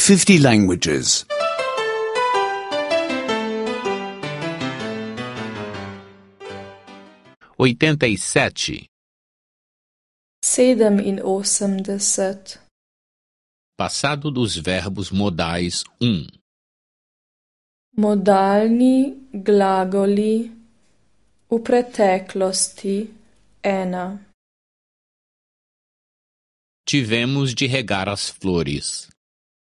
50 languages. 87. 87. Passado dos verbos modais 1. Modalni glagoli v preteklosti 1. Tivemos de regar as flores.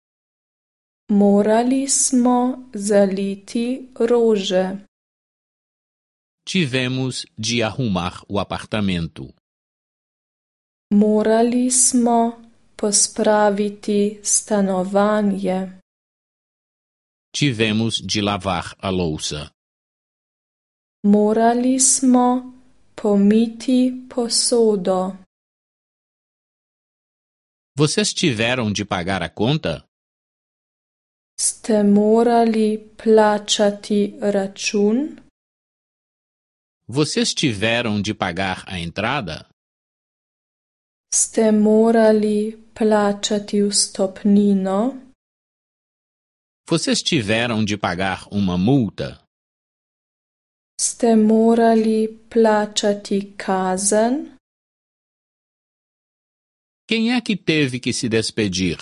Morali smo zaliti rože. Tivemos de arrumar o apartamento. Morali smo pospraviti stanovanje. Tivemos de lavar a louça. Morali smo pomiti posodo. Vocês tiveram de pagar a conta? Ste morali plačati račun? Vocês tiveram de pagar a entrada? Ste morali plačati vstopnino? Vocês tiveram de pagar uma multa? Ste morali plačati kazen? Quem é que teve que se despedir?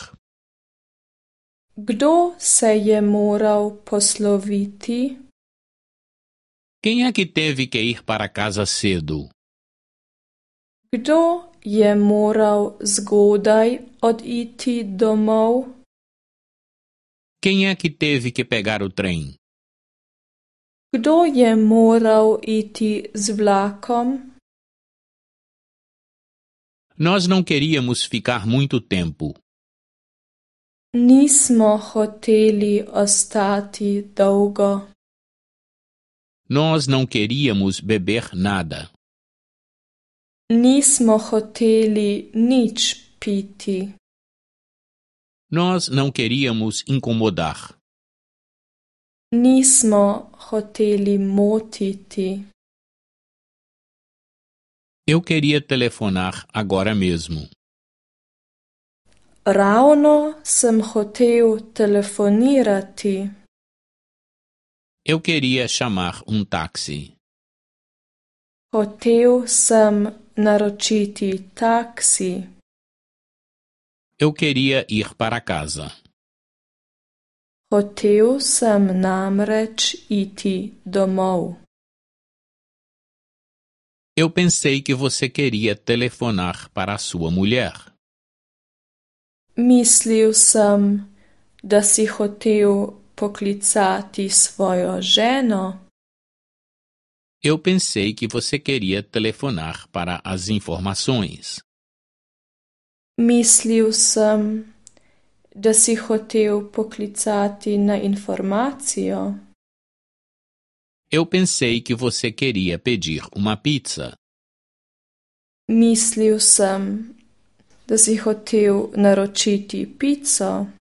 Kdo se je moral posloviti? Quem é que teve que ir para casa cedo? Kdo je moral zgodaj oditi domov? Quem é que teve que pegar o trem? Kdo je moral iti z vlakom? Nós não queríamos ficar muito tempo. Nismo hoteli ostati dolgo. Nós não queríamos beber nada. Nismo hoteli nič piti. Nós não queríamos incomodar. Nismo hoteli motiti. Eu queria telefonar agora mesmo. Ravno sem hotel telefonirati. Eu queria chamar um táxi. Hotel sem naročiti taksi. Eu queria ir para casa. Hotel sem namreč iti domov. Eu pensei que você queria telefonar para a sua mulher. Mislil sem, da si hotel poklicati svojo ženo. Eu pensei que você queria telefonar para as informações. Mislil sem, da si hotel poklicati na informacijo. Eu pensei que você queria pedir uma pizza. Mislil sem, da si hotel naročiti pico.